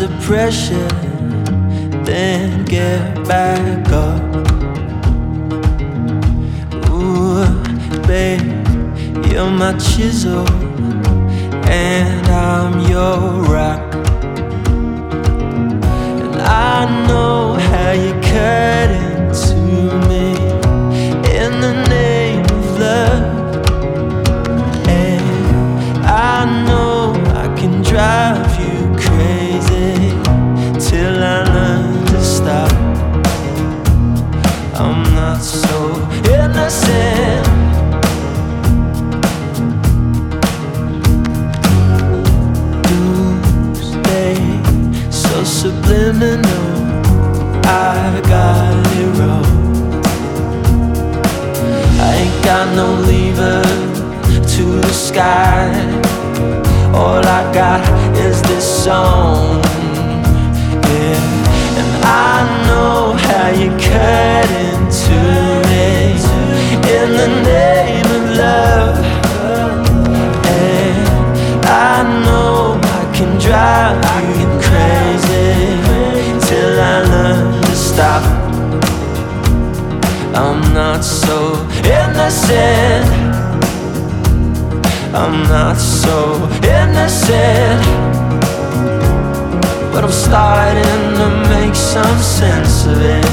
under pressure, then get back up. Ooh, babe, you're my chisel and I'm your rock. And I know how you cut into me in the name of love. And I know I can drive you crazy till I learn to stop. I'm not so innocent. Doomsday, so subliminal, I got it wrong. I ain't got no lever to the sky. All I got is this song, yeah. And I know how you cut into me in the name of love. And I know I can drive you crazy till I learn to stop. I'm not so innocent. I'm not so innocent, but I'm starting to make some sense of it.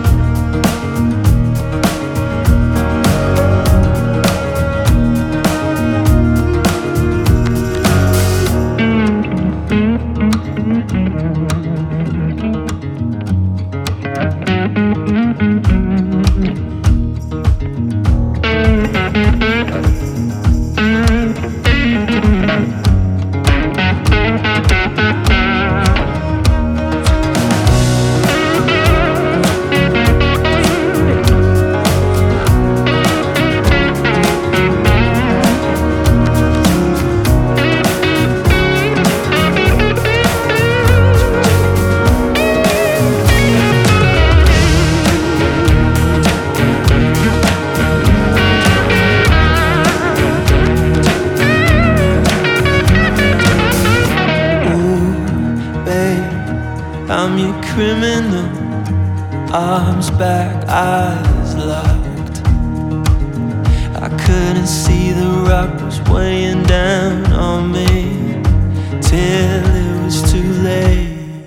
I'm your criminal, arms back, eyes locked. I couldn't see the rock was weighing down on me till it was too late.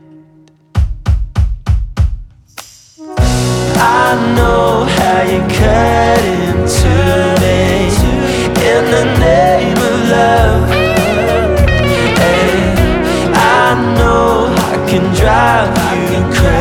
I know how you cut into me in the name of love. And I know I can drive you crazy